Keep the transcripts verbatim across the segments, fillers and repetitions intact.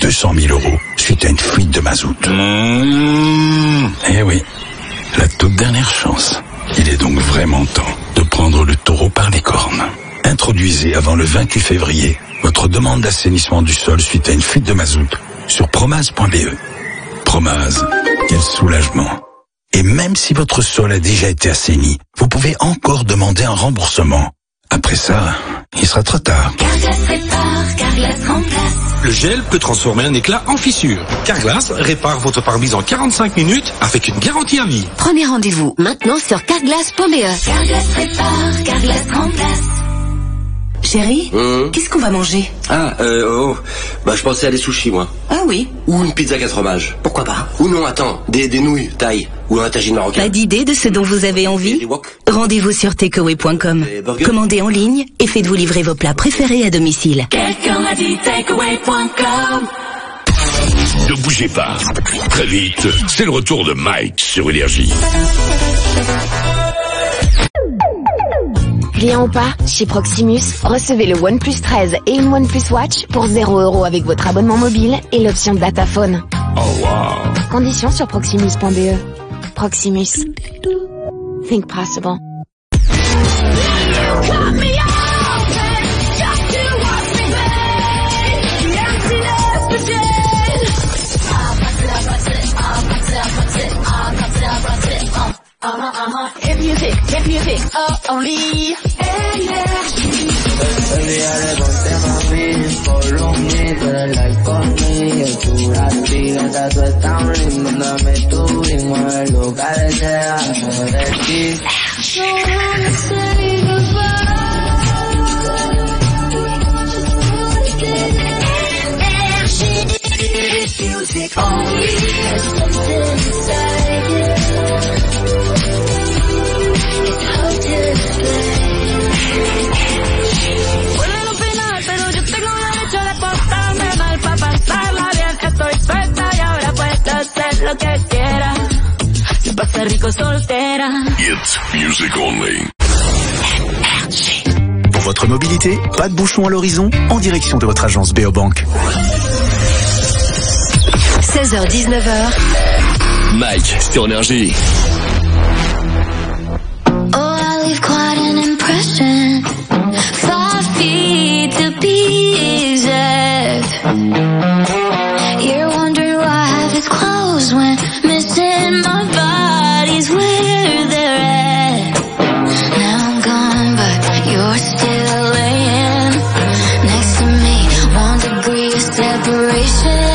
deux cent mille euros suite à une fuite de mazout. Mmh. Eh oui, la toute dernière chance. Il est donc vraiment temps de prendre le taureau par les cornes. Introduisez avant le vingt-huit février votre demande d'assainissement du sol suite à une fuite de mazout sur promaz point b e. Promaz, quel soulagement. Et même si votre sol a déjà été assaini, vous pouvez encore demander un remboursement. Après ça, il sera trop tard. Carglass répare, Carglass remplace. Le gel peut transformer un éclat en fissure. Carglass répare votre pare-brise en quarante-cinq minutes avec une garantie à vie. Prenez rendez-vous maintenant sur carglass point b e. Carglass répare, Carglass remplace. Chérie, mmh. qu'est-ce qu'on va manger? Ah, euh, oh, bah je pensais à des sushis, moi. Ah oui. Ou une pizza quatre fromages. Pourquoi pas? Ou non, attends, des, des nouilles, taille. Ou un tagine marocain. Pas d'idée de ce dont vous avez envie? Rendez-vous sur takeaway point com. Commandez en ligne et faites-vous livrer vos plats préférés à domicile. Quelqu'un m'a dit takeaway point com. Ne bougez pas. Très vite, c'est le retour de Mike sur Énergie. Client ou pas, chez Proximus, recevez le OnePlus treize et une OnePlus Watch pour zéro euro avec votre abonnement mobile et l'option Dataphone. Oh wow. Conditions sur proximus point b e. Proximus. Think possible. Uh-huh, uh-huh, hit music, hit music, oh, only Énergie. Ella le conté mami, por un mito de like conmigo. Tú la pigas, tú estás lindo, dame tu ritmo, el lugar sea de ti. No wanna say goodbye. Énergie, music only. There's something inside you. It's hard to explain. Vuelve al final, pero yo tengo derecho de portarme mal pa' pasarla bien. Estoy suelta y ahora puedo hacer lo que quiera. Se pasa rico soltera. It's music only. Pour votre mobilité, pas de bouchon à l'horizon, en direction de votre agence Beobank. seize heures dix-neuf heures. Mike sur Énergie. Oh, I leave quite an impression. Five feet to be exact. You're wondering why I have it closed when missing my body's where they're at. Now I'm gone, but you're still laying next to me. One degree of separation.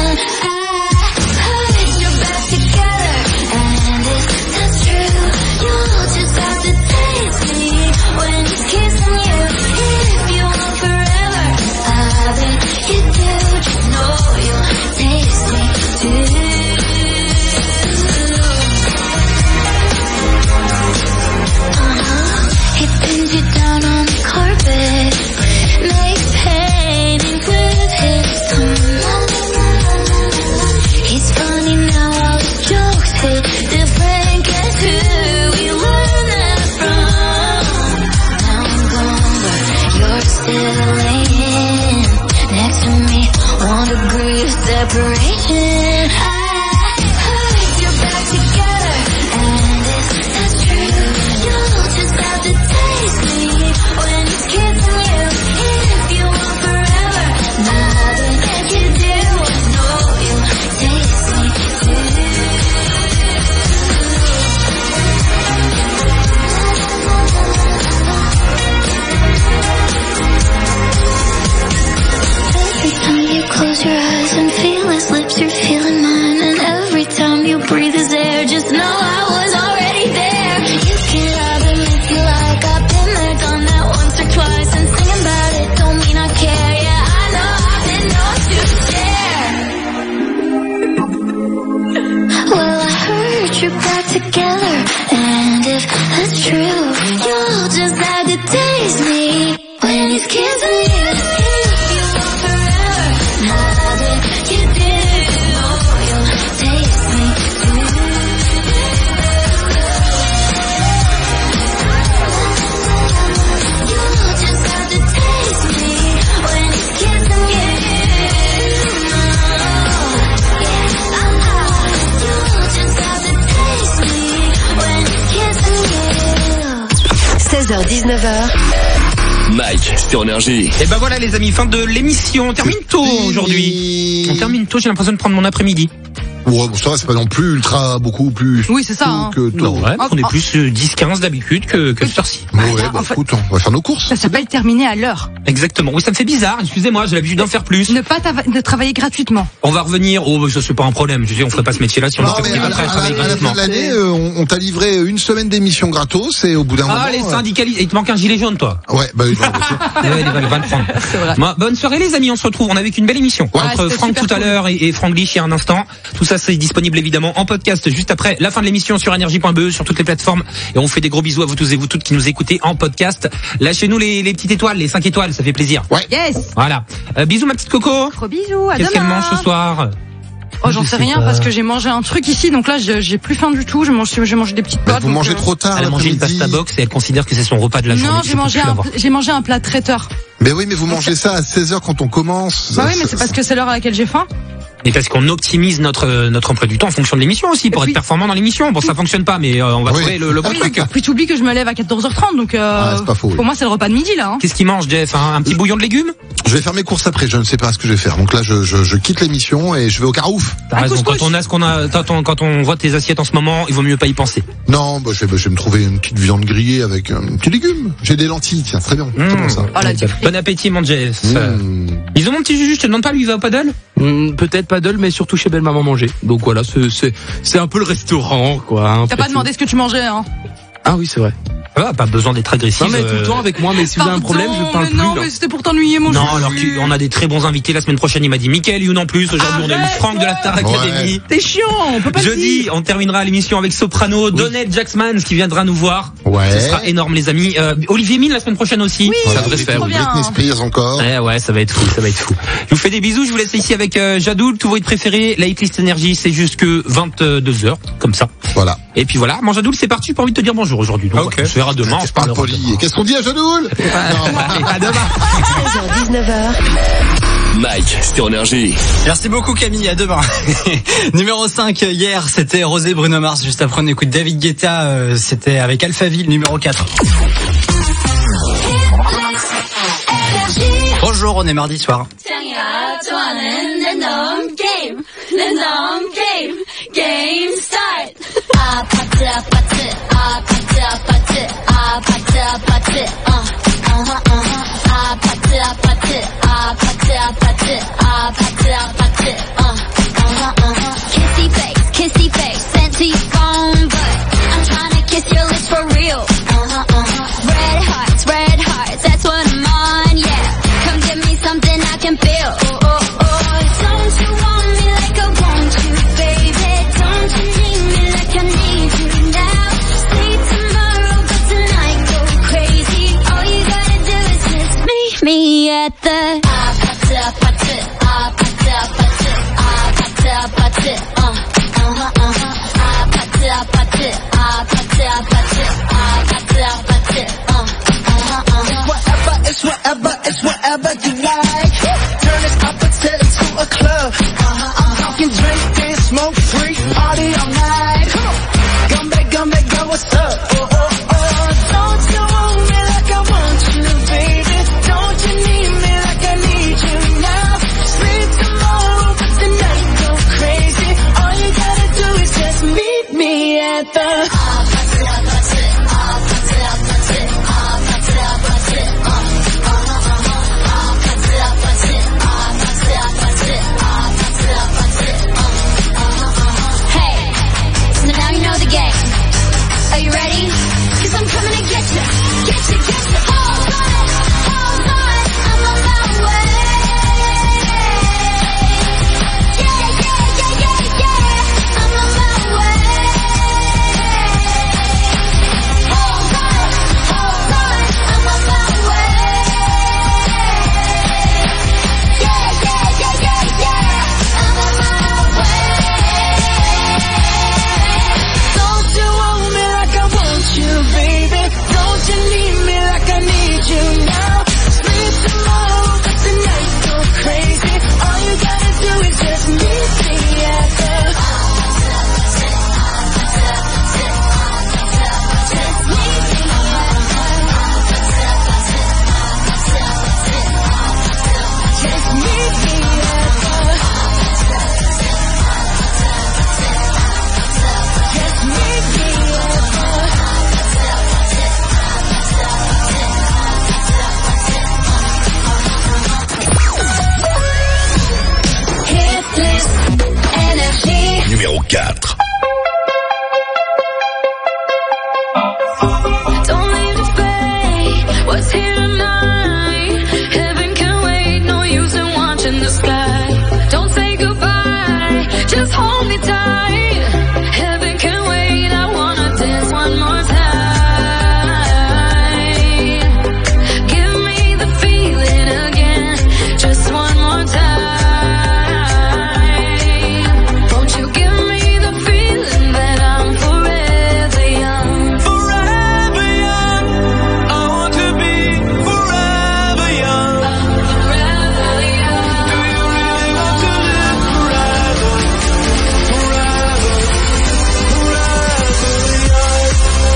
Separation. I heard you're back together, and if that's true, you'll just have to taste me when it's kissing you. If you want forever, nothing you do, I know you'll taste me too. Every time you close your eyes and feel his lips, you're feeling mine. And every time you breathe his air, just know I was already there. You can have him if you like. I've been there, done that once or twice. And singing about it don't mean I care. Yeah, I know I've been known to share. Well, I heard you're back together, and if that's true, you'll just have to taste me when he's kissing you. If you want forever, nothing you do, you'll taste me too. You'll just have to taste me when he's kissing you. seize heures dix-neuf heures. Mike, c'est énergie. Et ben voilà les amis, fin de l'émission. On termine tôt aujourd'hui. On termine tôt, j'ai l'impression de prendre mon après-midi. Ouais, bon, ça va, c'est pas non plus ultra beaucoup plus. Oui, c'est ça. Hein. Que tôt. Non, ouais, on est plus dix quinze d'habitude que, que cette heure-ci. Ouais, bah, bah écoute, on va faire nos courses. Ça s'appelle terminer à l'heure. Exactement. Oui, ça me fait bizarre. Excusez-moi, j'ai l'habitude d'en faire plus. Ne pas de travailler gratuitement. On va revenir. Oh, ça c'est pas un problème. Je sais, on ferait pas ce métier-là si on non, mais à, la, à, la, à la fin de l'année, euh, on, on t'a livré une semaine d'émission gratos et au bout d'un ah, moment. Ah, les syndicalistes. Il te manque un gilet jaune, toi. Ouais, bah oui. Ouais, il va le prendre. C'est vrai. Bon, bonne soirée, les amis. On se retrouve. On avait une belle émission ouais, entre Franck tout cool. à l'heure et, et Franglish il y a un instant. Tout ça, c'est disponible évidemment en podcast juste après la fin de l'émission sur énergie point b e, sur toutes les plateformes. Et on fait des gros bisous à vous tous et vous toutes qui nous écoutez en podcast. Lâchez-nous les, les petites étoiles, les cinq étoiles, ça fait plaisir. Ouais. Yes. Voilà. Euh, bisous ma petite Coco. Gros bisous. À Qu'est-ce demain. qu'elle mange ce soir? Oh, j'en sais rien pas. Parce que j'ai mangé un truc ici, donc là j'ai plus faim du tout. Je mange, j'ai mangé des petites pâtes. Vous mangez euh... trop tard. Elle a mangé une pasta box et elle considère que c'est son repas de la journée. Non, j'ai mangé un, j'ai mangé un plat traiteur. Mais oui, mais vous mangez ça à seize heures quand on commence. Bah oui, mais c'est parce que c'est l'heure à laquelle j'ai faim. Et parce qu'on optimise notre notre emploi du temps en fonction de l'émission aussi pour puis, être performant dans l'émission. Bon, ça fonctionne pas, mais euh, on va oui. trouver le, le bon oui, truc. Puis tu oublies que je me lève à quatorze heures trente, donc euh, ah, c'est pas faux, pour oui. moi c'est le repas de midi là. Hein. Qu'est-ce qu'il mange, Jeff? Un, un petit bouillon de légumes? Je vais faire mes courses après. Je ne sais pas ce que je vais faire. Donc là, je je, je quitte l'émission et je vais au Carouf. T'as raison. Quand on a ce qu'on a, quand on, quand on voit tes assiettes en ce moment, il vaut mieux pas y penser. Non, bah, je vais bah, je vais me trouver une petite viande grillée avec un petit légume. J'ai des lentilles, tiens, très bien. Mmh. C'est bon ça. Oh, là, bon appétit, mon Jeff. Mmh. Ils ont mon petit Juju. Je te demande pas, lui, il va au paddle? Mmh, peut-être paddle, mais surtout chez Belle Maman manger. Donc voilà, c'est c'est c'est un peu le restaurant, quoi. Hein, T'as pas demandé ce que tu mangeais, hein? Ah oui, c'est vrai. Ah, pas besoin d'être agressif. Non mais tout le temps avec moi, mais si vous avez un problème, je parle mais plus. Non, mais c'était pour t'ennuyer, mon Non, alors tu, on a des très bons invités. La semaine prochaine, il m'a dit Mickaël, you en plus. Aujourd'hui, on a eu Franck de la Star Academy. Ouais. T'es chiant, on peut pas le dire. Jeudi, on terminera l'émission avec Soprano, oui. Donette Jacksman, qui viendra nous voir. Ouais. Ce sera énorme, les amis. Euh, Olivier Mine la semaine prochaine aussi. Oui, ça devrait se faire. Britney Spears encore. Ouais, ouais, ça va être fou, ça va être fou. Je vous fais des bisous. Je vous laisse ici avec euh, Jadoul, tout votre préféré. La hitlist énergie, c'est jusque vingt-deux heures, comme ça. Voilà. Et puis voilà, mon Jadoul, c'est parti. J'ai pas envie de te dire bonjour aujourd'hui. Donc, okay. On se verra demain. On se parlera. Qu'est-ce qu'on dit à Jadoul? À demain. seize heures dix-neuf heures. Mike, c'était énergie. Merci beaucoup Camille, à demain. Numéro cinq, hier, c'était Rosé Bruno Mars. Juste après, on écoute David Guetta, euh, c'était avec Alphaville, numéro quatre. Bonjour, on est mardi soir. Kissy face, kissy face, sent to your phone, but I'm trying to kiss your lips for real. Uh-huh, uh-huh. Red hearts, red hearts, that's what I'm on, yeah. Come give me something I can feel. Oh, oh, oh. Don't you want me like I want you, baby? Don't you need quatre. What's here tonight? Heaven can wait, no use in watching the sky. Don't say goodbye, just hold me tight. Heaven can wait, I wanna dance one more time. Give me the feeling again, just one more time. Won't you give me the feeling that I'm forever young? Forever young, I want to be forever young. Forever young. Do you really want to live forever? Forever, forever young.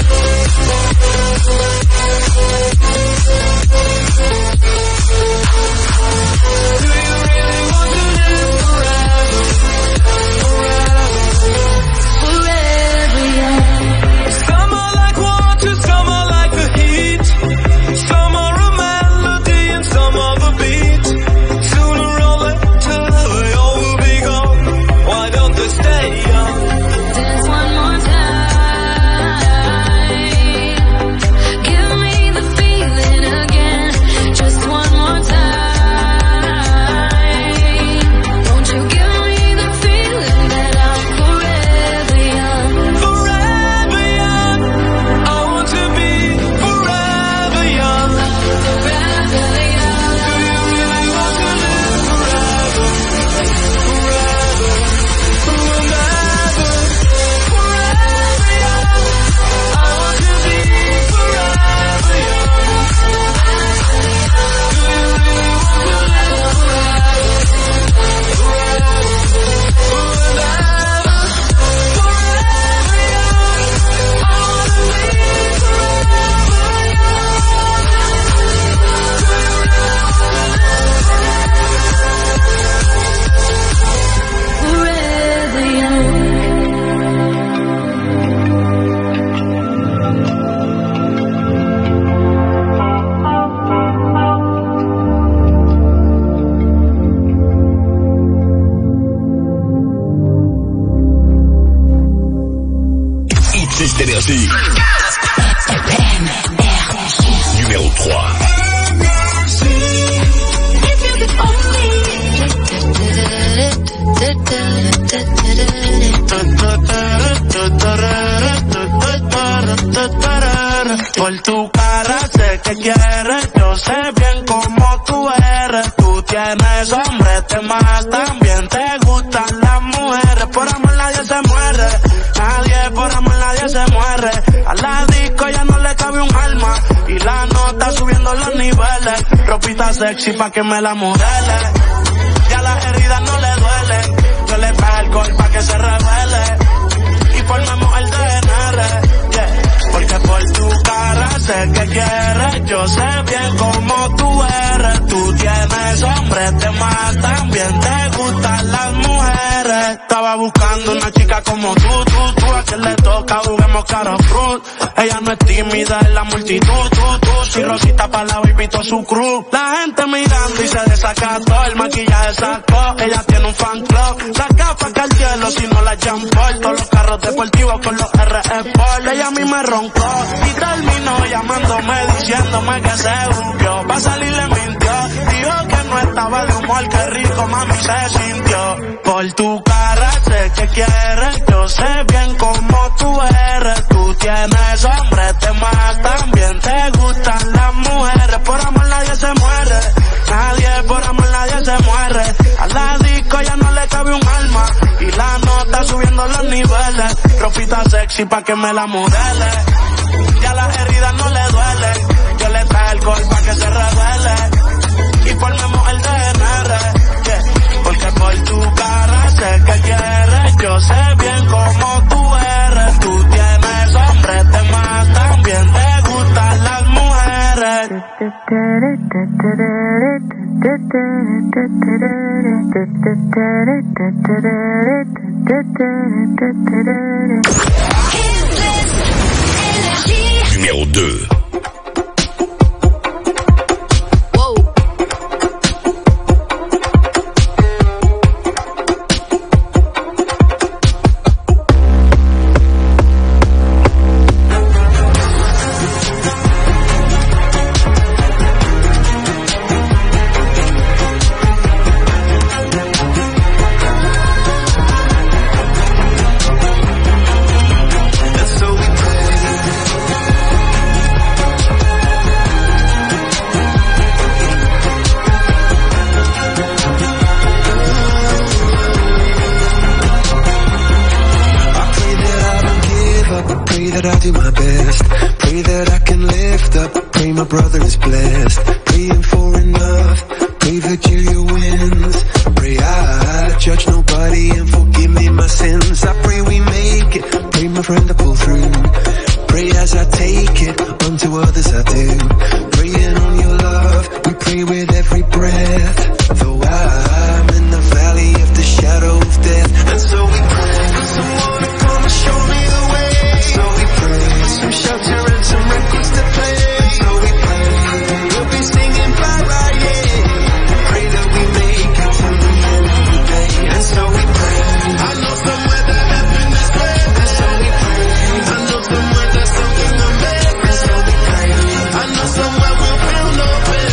Do you really want to live forever? Forever, forever young. Some are like water, some are like the heat. Some are a melody and some are the beat. Sooner or later they all will be gone. Why don't they stay young? Dance one more time. Give me the feeling again, just one more time. Won't you give me the feeling that I'm forever young? Forever young, I want to be forever young. Forever young. Do you really want to live forever? Forever, forever, forever young. I want to be forever young. Do you really want to live forever? Forever, forever, forever young. I want to be forever young. X Énergie. Numéro trois. Por tu cara sé que quieres, yo sé bien cómo tú eres. Tú tienes hambre, te más también te gustan las mujeres. Por amor nadie se muere, nadie por amor nadie se muere. A la disco ya no le cabe un alma y la nota subiendo los niveles. Ropita sexy pa' que me la modele, ya las heridas no le duelen. Yo le pego alcohol pa' que se revele y formemos el D N R, yeah. Porque por tu cara sé que quieres, yo sé bien cómo tú eres. Tú tienes hambre, te más también te gustan las mujeres. Estaba buscando una chica como tú, tú, tú. A quien le toca juguemos cara fruit. Ella no es tímida en la multitud, tú, tú. Si Rosita pa' la baby todo su crew. La gente mirando y se desacató, el maquillaje sacó. Ella tiene un fan club, saca pa' que el cielo si no la Jean-Paul. Todos los carros deportivos con los R Sport. Ella a mí me roncó y terminó llamándome diciéndome que se buqueó. Pa' salir le mintió, dijo que no estaba de humor, que rico mami se sintió. Por tu cara sé que quieres, yo sé bien cómo tú eres. Tú tienes hambre, te más también te gustan las mujeres. Por amor nadie se muere, nadie por amor nadie se muere. A la disco ya no le cabe un alma y la nota subiendo los niveles. Ropita sexy pa' que me la modele, ya las heridas no le duelen. Yo le traigo alcohol pa' que se revele y formemos el D N R, yeah. Porque por tu cara sé que quieres, yo sé bien cómo tú eres. Tú tienes hambre, te más también te gustan las mujeres. Numéro deux. Pray that I do my best. Pray that I can lift up. Pray my brother is blessed. Praying for enough. Pray Virginia wins. Pray I judge nobody and forgive me my sins. I pray we make it. Pray my friend to pull through. Pray as I take it, unto others I do. Praying on your love, we pray with every breath. Though I'm in the valley of the shadow of death, and so we pray for someone to come and show me the way. And so we pray for some shelter and some records to play. And so we pray we'll be singing bye-bye, yeah. Pray that we make it to the end of the day. And so we pray. I know somewhere that heaven is where. And so we pray. I know somewhere there's something amazing. And so we pray. I know somewhere we'll feel no pain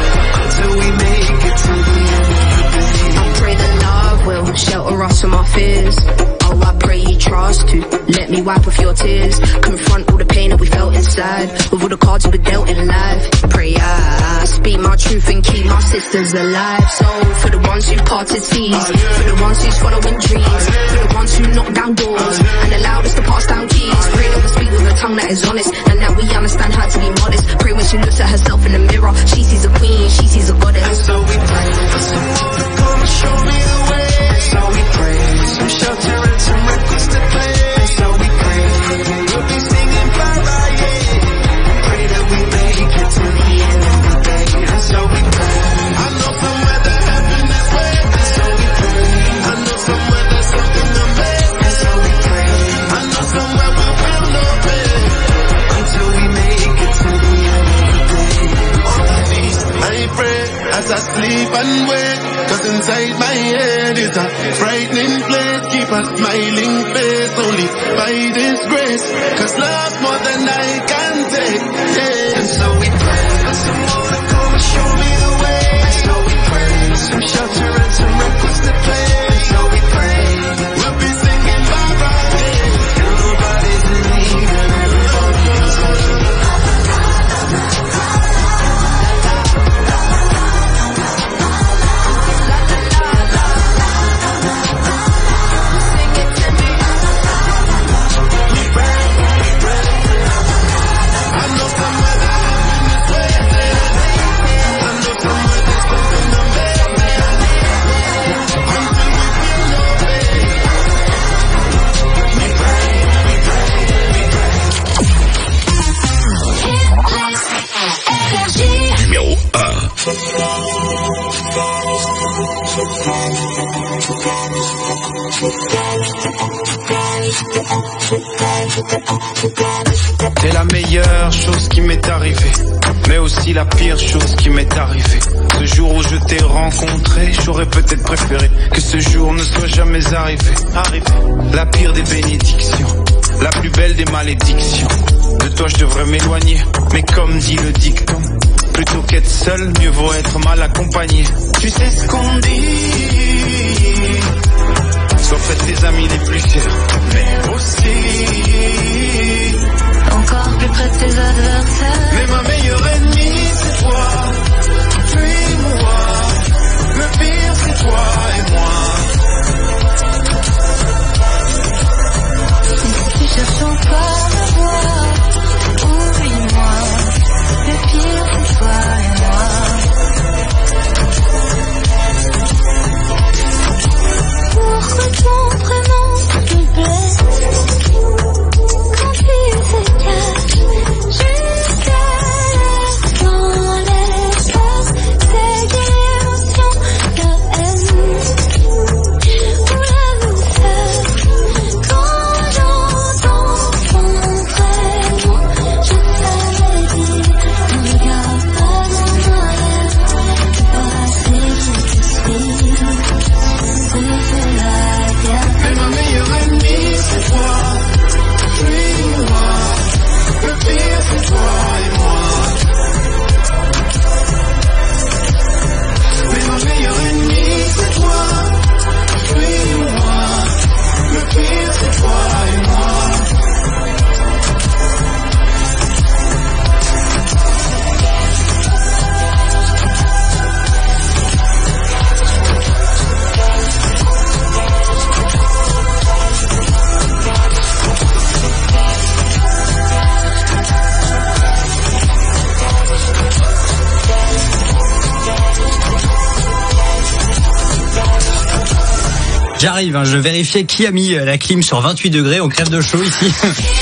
until we make it to the end of the day. I pray that love will shelter us from our fears. Oh, I pray you trust to let me wipe off your tears. Confront all the pain that we felt inside with all the cards we were dealt in life. Pray I speak my truth and keep my sisters alive. So for the ones who parted seas, for the ones who's following dreams, for the ones who knock down doors and allowed us to pass down keys. Pray that we speak with a tongue that is honest and that we understand her to be modest. Pray when she looks at herself in the mirror, she sees a queen, she sees a goddess. And so we pray for someone to come and show me the way. And so we pray for some shelter and some records to play. And so we pray we'll be singing bye-bye, yeah. Pray that we make it to the end of the day. And so we pray. I know somewhere that heaven is where. And so we pray. I know somewhere there's something amazing. And so we pray. I know somewhere we'll feel no pain until we make it to the end of the day. On my knees, I pray as I sleep and wake. Cause inside my head is a frightening place. Keep a smiling face only by this grace. Cause love more than I can take, yeah. And so we pray for someone to come and show me the way. And so we pray some shelter and some records to play. And so we pray we'll be singing bye-bye, yeah. And nobody's leaving, everybody's leaving. Numéro un. C'est la meilleure chose qui m'est arrivée, mais aussi la pire chose qui m'est arrivée. Ce jour où je t'ai rencontré, j'aurais peut-être préféré que ce jour ne soit jamais arrivé. Arrivé. La pire des bénédictions, la plus belle des malédictions. De toi je devrais m'éloigner, mais comme dit le dicton, plutôt qu'être seul, mieux vaut être mal accompagné. Tu sais ce qu'on dit, sois près de tes amis les plus chers, mais aussi encore plus près de tes adversaires. Mais ma meilleure ennemie c'est toi, puis moi. Le pire c'est toi et moi. Si tu cherches encore à me voir, oublie-moi. Le pire c'est toi et moi. J'arrive, hein, je vérifiais qui a mis la clim sur vingt-huit degrés, on crève de chaud ici.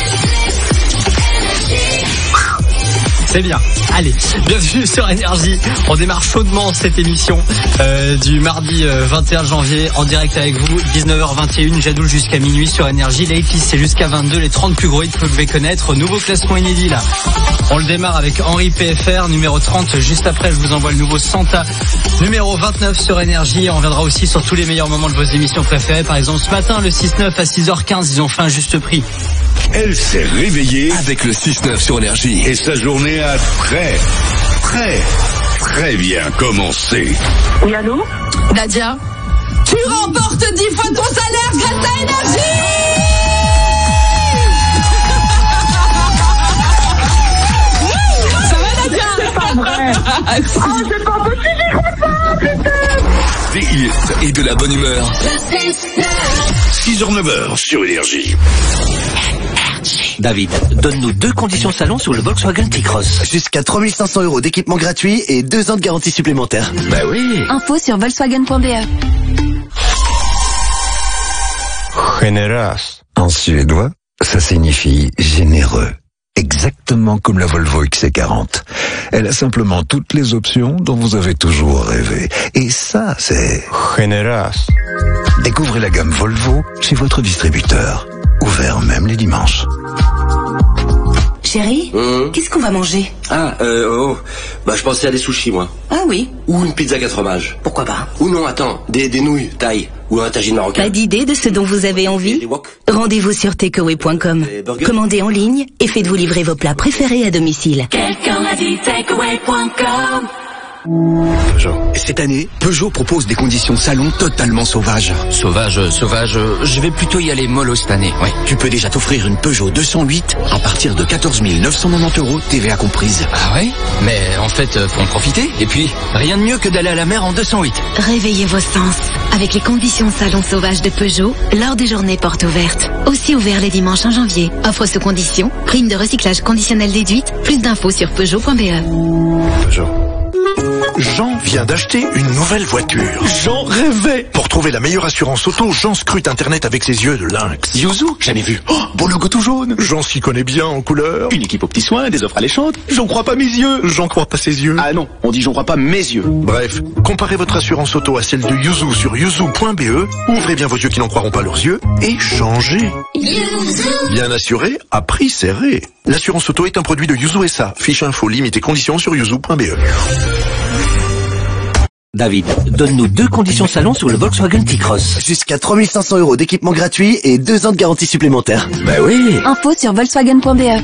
C'est bien. Allez, bienvenue sur Énergie. On démarre chaudement cette émission euh, du mardi euh, vingt et un janvier en direct avec vous. dix-neuf heures vingt et une, Jadoul jusqu'à minuit sur Énergie. Lately, c'est jusqu'à vingt-deux, les trente plus gros hits que vous devez connaître. Nouveau classement inédit là. On le démarre avec Henri P F R, numéro trente. Juste après, je vous envoie le nouveau Santa, numéro vingt-neuf sur Énergie. On reviendra aussi sur tous les meilleurs moments de vos émissions préférées. Par exemple, ce matin, le six neuf à six heures quinze, ils ont fait un juste prix. Elle s'est réveillée avec le six neuf sur Énergie. Et sa journée a très, très, très bien commencé. Oui, allô? Nadia, tu remportes dix fois ton salaire grâce à Énergie. Ça va, Nadia? C'est pas vrai. Oh, c'est pas possible, j'y crois pas, putain. Des hits et de la bonne humeur. six heures neuf heures sur Énergie. David, donne-nous deux conditions salon sur le Volkswagen T-Cross. Jusqu'à trois mille cinq cents euros d'équipement gratuit et deux ans de garantie supplémentaire. Bah oui. Info sur volkswagen point b e. Generös. En suédois, ça signifie généreux. Exactement comme la Volvo X C quarante. Elle a simplement toutes les options dont vous avez toujours rêvé. Et ça, c'est... Generös. Découvrez la gamme Volvo chez votre distributeur. Ouvert même les dimanches. Chérie, Mmh. qu'est-ce qu'on va manger? Ah, euh, oh, bah je pensais à des sushis, moi. Ah oui. Ou une pizza quatre fromages. Pourquoi pas? Ou non, attends, des, des nouilles, taille, ou un tagine marocain. Pas d'idée de ce dont vous avez envie? Rendez-vous sur takeaway point com. Commandez en ligne et faites-vous livrer vos plats préférés à domicile. Quelqu'un a dit takeaway point com. Cette année, Peugeot propose des conditions salon totalement sauvages. Sauvage, sauvage, je vais plutôt y aller mollo cette année, oui. Tu peux déjà t'offrir une Peugeot deux cent huit à partir de quatorze mille neuf cent quatre-vingt-dix euros, T V A comprise. Ah ouais? Mais en fait, faut en profiter. Et puis, rien de mieux que d'aller à la mer en deux cent huit. Réveillez vos sens avec les conditions salon sauvage de Peugeot lors des journées portes ouvertes. Aussi ouvert les dimanches en janvier. Offre sous condition, prime de recyclage conditionnelle déduite. Plus d'infos sur peugeot point b e. Peugeot. Jean vient d'acheter une nouvelle voiture. Jean rêvait. Pour trouver la meilleure assurance auto, Jean scrute Internet avec ses yeux de lynx. Yuzu, jamais vu. Oh, beau logo tout jaune. Jean s'y connaît bien en couleur. Une équipe aux petits soins, des offres alléchantes. J'en crois pas mes yeux. J'en crois pas ses yeux. Ah non, on dit j'en crois pas mes yeux. Bref, comparez votre assurance auto à celle de Yuzu sur yuzu point b e. Ouvrez bien vos yeux qui n'en croiront pas leurs yeux et changez. Bien assuré, à prix serré. L'assurance auto est un produit de Yuzu S A. Fiche info, limite et conditions sur yuzu point b e. David, donne-nous deux conditions salon sur le Volkswagen T-Cross. Jusqu'à trois mille cinq cents euros d'équipement gratuit et deux ans de garantie supplémentaire. Bah oui. Info sur volkswagen point b e.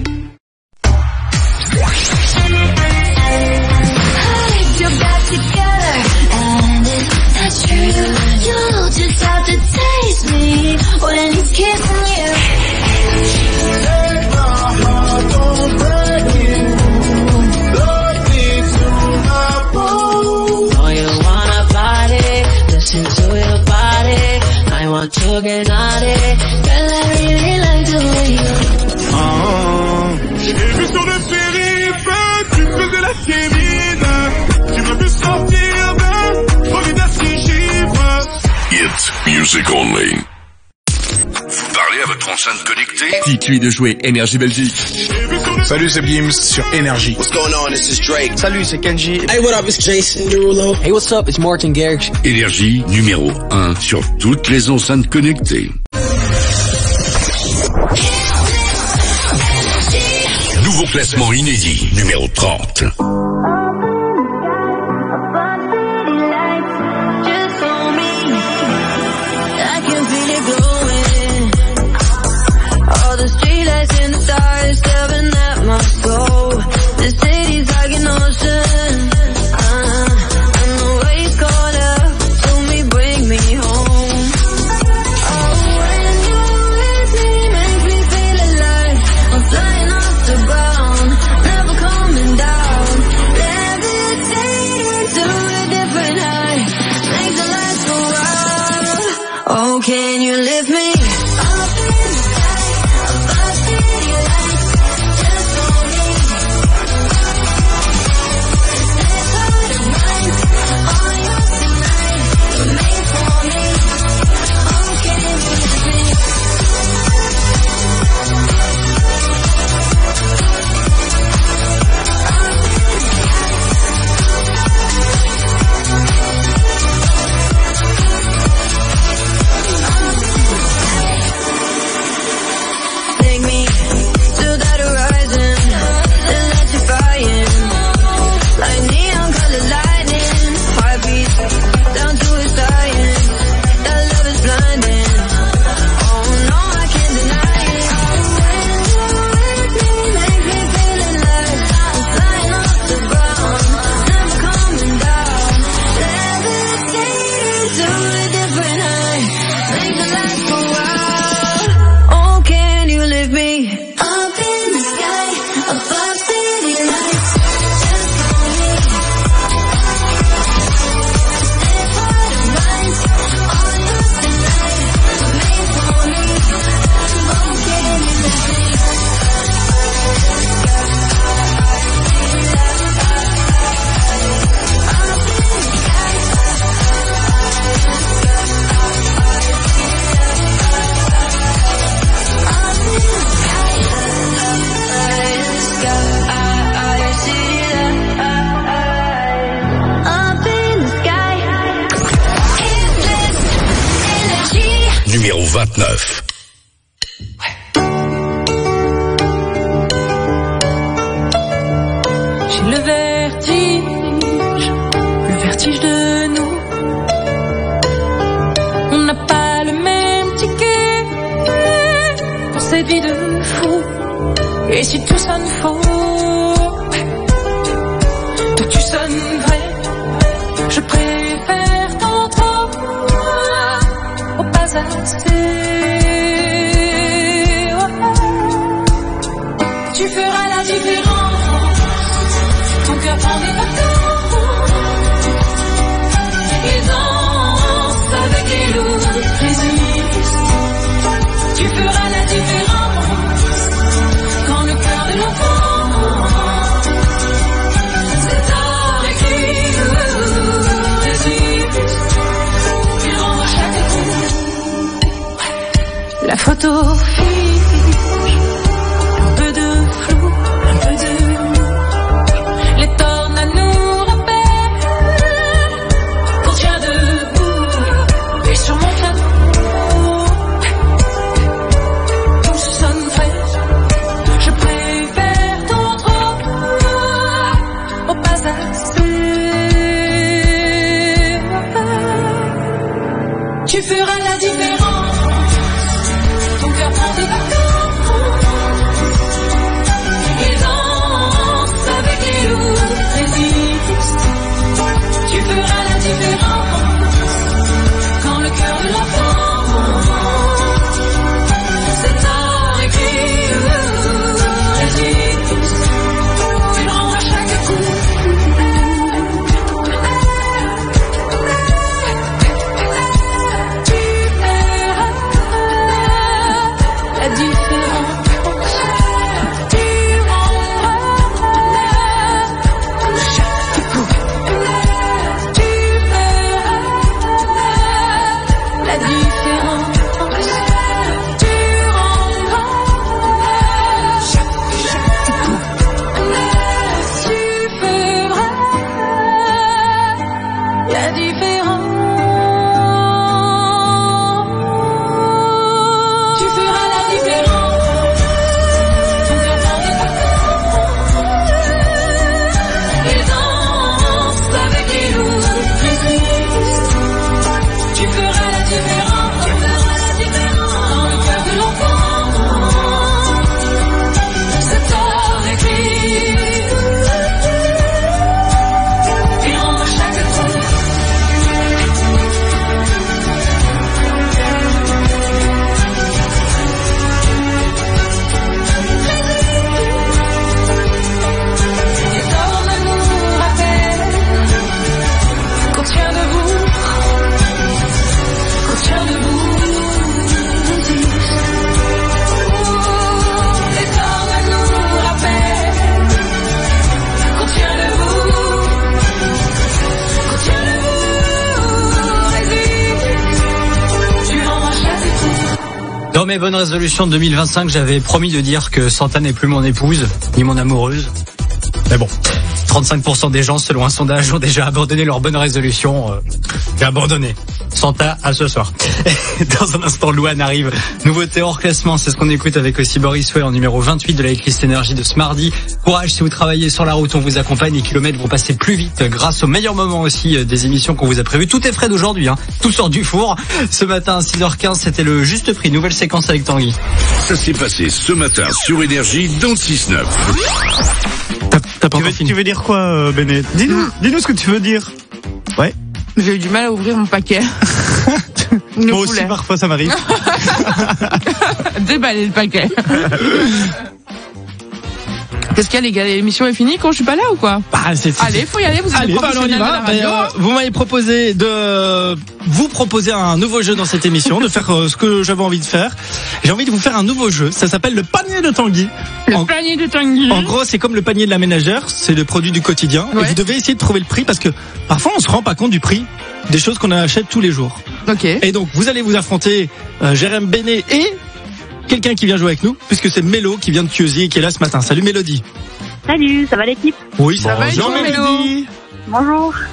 To get at it, girl, I really like the way you. Ah, j'ai vu sur le périph', tu faisais la série, tu m'as vu sortir de Providence chiffre. It's music only. Vous parlez à votre enceinte connectée? Dites-lui de jouer Énergie Belgique. Salut, c'est Gims sur Énergie. What's going on? This is Drake. Salut, c'est Kenji. Hey, what up? It's Jason Derulo. Hey, what's up? It's Martin Garrix. Énergie numéro un sur toutes les enceintes connectées. Nouveau classement inédit, numéro trente. Staring at my soul. The city's like an ocean. Uh, and the waves caught up to me, bring me home. Oh, when you're with me, makes me feel alive. I'm flying off the ground, never coming down. Levitating to a different height, makes the lights go out. Oh, can you lift me? numéro vingt-neuf. J'ai le vertige, le vertige de nous. On n'a pas le même ticket pour cette vie de fou. Et si tout sonne faux, toi tu sonnes vrai. Je préfère tant trop au pas assez. Tu feras la différence. Ton cœur prend des vacances et danse avec les loups. Résiste. Tu feras la différence quand le cœur de l'enfant c'est tard écrit. Résiste. Tu rends chaque coup. La photo fiche un peu de flou, un peu de les tornes à nous repèrent qu'on tient debout. Et sur mon piano tout sonne vrai. Je préfère tant trop au pas assez. Tu feras la différence. Ton cœur prend des vacances et danse avec les loups. Résiste. Tu feras la différence quand le cœur de l'enfant c'est tard écrit. Résiste. Tu le rends à chaque coup. La différence. Tu rendras chaque coup. Tu feras la différence. Tu rendras chaque coup. Tu feras la différence. Tu feras la différence. Ton cœur prend des vacances et danse avec les loups. Résiste. Tu feras la différence. Tu feras la différence dans le cœur de l'enfant. C'est tard écrit. Il rend à chaque coup. Les tornes nous rappellent qu'on tient debout, qu'on tient debout. Les tornes nous rappellent qu'on tient debout, qu'on tient debout. Résiste. Tu rends à chaque coup. Dans mes bonnes résolutions de deux mille vingt-cinq, j'avais promis de dire que Santa n'est plus mon épouse, ni mon amoureuse. Mais bon, trente-cinq pour cent des gens, selon un sondage, ont déjà abandonné leurs bonnes résolutions. Euh, j'ai abandonné. Santa, à ce soir. Dans un instant, Louane arrive. Nouveauté hors classement, c'est ce qu'on écoute avec aussi Boris Way en numéro vingt-huit de la hitlist énergie de ce mardi. Courage si vous travaillez sur la route, on vous accompagne. Les kilomètres vont passer plus vite grâce au meilleur moment aussi euh, des émissions qu'on vous a prévues. Tout est frais d'aujourd'hui, hein. Tout sort du four. Ce matin à six heures quinze, c'était le juste prix. Nouvelle séquence avec Tanguy. Ça s'est passé ce matin sur Énergie dans le six neuf. Tu veux, tu veux dire quoi, euh, Béné? Dis-nous, dis-nous ce que tu veux dire. Ouais. J'ai eu du mal à ouvrir mon paquet. Moi aussi, parfois, ça m'arrive. Déballer le paquet. Qu'est-ce qu'il y a, les gars? L'émission est finie quand je suis pas là ou quoi? Bah, c'est, c'est, Allez, faut y aller, vous êtes Allez, bah, alors on y professionnels de va. la radio. Ben, euh, vous m'avez proposé de vous proposer un nouveau jeu dans cette émission, de faire euh, ce que j'avais envie de faire. J'ai envie de vous faire un nouveau jeu. Ça s'appelle le panier de Tanguy. Le en, panier de Tanguy. En gros, c'est comme le panier de la ménagère. C'est le produit du quotidien. Ouais. Et vous devez essayer de trouver le prix parce que parfois on se rend pas compte du prix des choses qu'on achète tous les jours. Ok. Et donc, vous allez vous affronter euh, Jérém Béné et quelqu'un qui vient jouer avec nous, puisque c'est Mélo qui vient de Thieuzy et qui est là ce matin. Salut Mélodie. Salut, ça va l'équipe? Oui, ça va. Bonjour Bonjour Mélo. Bonjour.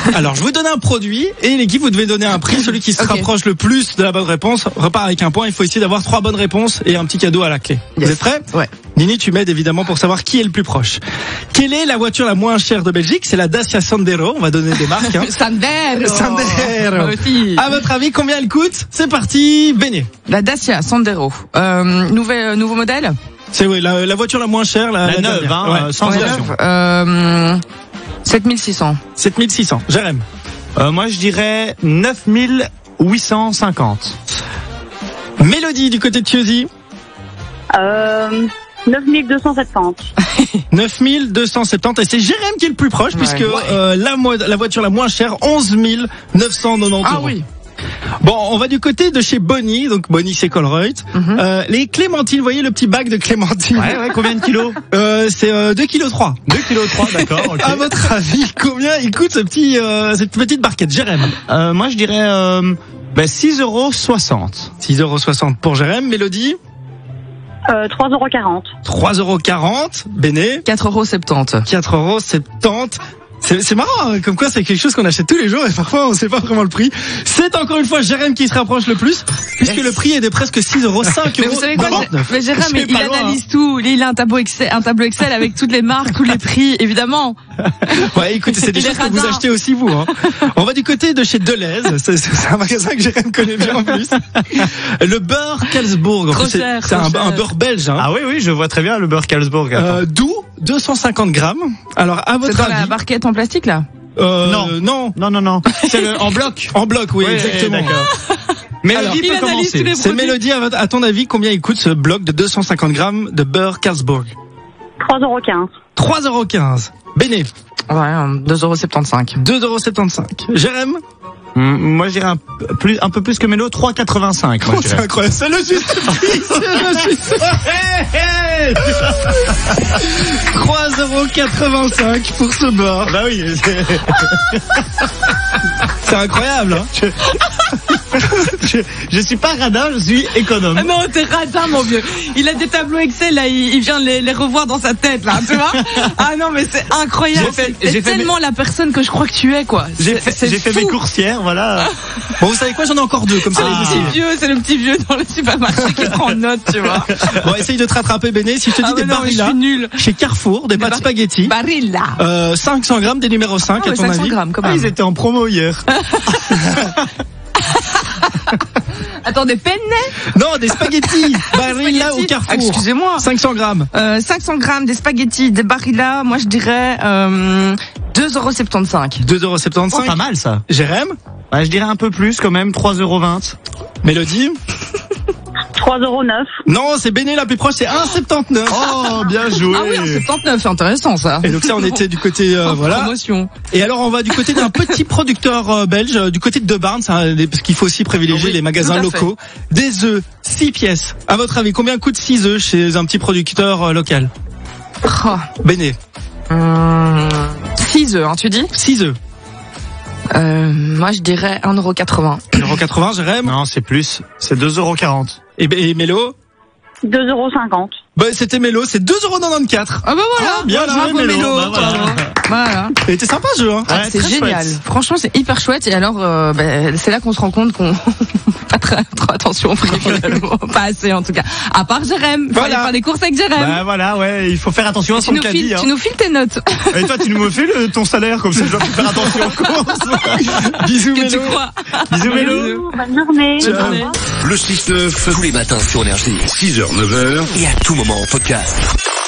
Alors, je vous donne un produit et l'équipe, vous devez donner un prix. Celui qui se Ok. rapproche le plus de la bonne réponse repart avec un point. Il faut essayer d'avoir trois bonnes réponses et un petit cadeau à la clé. Vous êtes prêts? Ouais. Nini, tu m'aides évidemment pour savoir qui est le plus proche. Quelle est la voiture la moins chère de Belgique? C'est la Dacia Sandero. On va donner des marques. Hein. Sandero. Sandero. Moi aussi. À votre avis, combien elle coûte? C'est parti, Béné. La Dacia Sandero. Euh, nouvel, nouveau modèle? C'est oui, la, la voiture la moins chère, la, La neuve, dernière. hein, Ouais, euh, sans ouais. option. Euh, sept mille six cents. sept mille six cents. Jérém. Euh, moi, je dirais neuf mille huit cent cinquante. Mélodie du côté de Thieuzy. Euh, neuf mille deux cent soixante-dix. neuf mille deux cent soixante-dix. Et c'est Jérém qui est le plus proche, Ouais. puisque Ouais. euh, la, mo- la voiture la moins chère, onze mille neuf cent quatre-vingt-dix Ah euros. oui. Bon, on va du côté de chez Bonnie, donc Bonnie c'est Colruyt. Mhm. Euh, les clémentines, vous voyez le petit bac de clémentines. Ouais, ouais, combien de kilos? euh, C'est euh, deux virgule trois kilos. deux virgule trois, d'accord. ok. À votre avis, combien il coûte ce petit, euh, cette petite barquette, Jérém? Euh, moi, je dirais euh, ben, six euros soixante. six euros soixante pour Jérém. Mélodie? Euh, trois euros quarante. trois euros quarante. Béné? quatre euros soixante-dix. quatre euros soixante-dix. C'est, c'est marrant, hein, comme quoi c'est quelque chose qu'on achète tous les jours et parfois on sait pas vraiment le prix. C'est encore une fois Jérém qui se rapproche le plus, puisque le prix est de presque six euros, cinq Mais euros. vous savez quoi, quarante-neuf. Jé- mais Jérém, C'est il pas loin, analyse tout. Il a un tableau Excel, un tableau Excel avec toutes les marques, tous les prix, évidemment. hein. Ouais, écoutez, c'est des Il est choses que vous radin. achetez aussi vous. Hein. On va du côté de chez Deleuze, c'est, c'est un magasin que Jérém connaît bien en plus. Le beurre Carlsberg, en Trop plus, c'est, cher, c'est trop un, cher. un beurre belge. Hein. Ah oui, oui, je vois très bien le beurre Carlsberg. attends. Euh, Doux, deux cent cinquante grammes. Alors à C'est votre dans avis? la barquette en plastique, là? euh, Non. non, Non, non, non. C'est le, en bloc. en bloc, oui, Oui, exactement. d'accord. Mélodie Alors, il peut analyse commencer. tous les C'est produits. Mélodie, à, votre- à ton avis, combien il coûte ce bloc de deux cent cinquante grammes de beurre Carlsberg? trois euros quinze. trois euros quinze. Béné, Ouais, deux euros soixante-quinze. deux euros soixante-quinze. Jérém? Hum, Moi, je dirais un, p- plus, un peu plus que Mélo, trois quatre-vingt-cinq. Moi, Oh, je c'est dirais. incroyable, c'est le juste prix, c'est le juste trois euros quatre-vingt-cinq pour ce beurre. Bah oui. C'est incroyable, hein. je, je suis pas radin, je suis économe. Ah non, t'es radin, mon vieux. Il a des tableaux Excel, là, il, il vient les, les revoir dans sa tête, là, tu vois. Ah non, mais c'est incroyable. J'ai fait- C'est j'ai fait tellement la personne que je crois que tu es, quoi. J'ai C'est- fait, c'est j'ai fait fou. mes coursières, voilà. Bon, vous savez quoi, j'en ai encore deux, comme ça C'est les le essayez. petit vieux, c'est le petit vieux dans le supermarché qui prend note, tu vois. Bon, essaye de te rattraper, Béné. Si je te dis Ah des mais non, mais je Barilla, suis nulle. chez Carrefour, des pâtes bar- spaghetti, Barilla. euh, cinq cents grammes, des numéros cinq, Ah à ouais, ton cinq cents avis? grammes, quand Ah, même. ils étaient en promo hier. Attendez, penne? Non, des spaghettis, Barilla au Spaghetti. Carrefour. Ah, excusez-moi. cinq cents grammes. Euh, cinq cents grammes, des spaghettis, des Barilla, moi je dirais euh, deux euros soixante-quinze. deux euros soixante-quinze. Oh, pas mal, ça. Jérém? Ouais, je dirais un peu plus, quand même, trois euros vingt. Mélodie? trois euros neuf. Non, c'est Béné la plus proche, c'est un virgule soixante-dix-neuf. Oh, bien joué. Ah oui, en soixante-neuf, c'est intéressant ça. Et donc ça, on était du côté, euh, En voilà. promotion. Et alors, on va du côté d'un petit producteur euh, belge, euh, du côté de De Barnes, hein, des- parce qu'il faut aussi privilégier Oui, les magasins tout à fait. locaux. Des œufs, six pièces. À votre avis, combien coûtent six œufs chez un petit producteur euh, local? Oh. Béné. Hum, six œufs, hein, tu dis six œufs. euh, Moi je dirais un euro quatre-vingts. un euro quatre-vingts, Jérém? Non, c'est plus. C'est deux euros quarante. Et, et Mélo? deux euros cinquante. Bah, c'était Mélo, c'est deux euros quatre-vingt-quinze. Ah bah voilà, Ah, bien bravo, joué, Mélo. Mélo. Bah, voilà. Voilà. Il était sympa ce jeu, hein. Ah, Ouais, c'est très génial. chouette. Franchement, c'est hyper chouette. Et alors, euh, ben, c'est là qu'on se rend compte qu'on pas très, trop attention au prix finalement. Pas assez en tout cas. À part Jérém. Faut Voilà. aller faire des courses avec Jérém. Bah voilà, ouais, il faut faire attention à tu, son nous caddie. files, Hein. tu nous files tes notes. Et toi, tu nous fais le, ton salaire, comme ça je dois faire attention aux courses. Bisous, Que tu Mélo. crois. Bisous, Mélo. Bonne journée. Bonne journée. Le six neuf, tous les matins sur Énergie. six heures, neuf heures. Et à tout moment en podcast.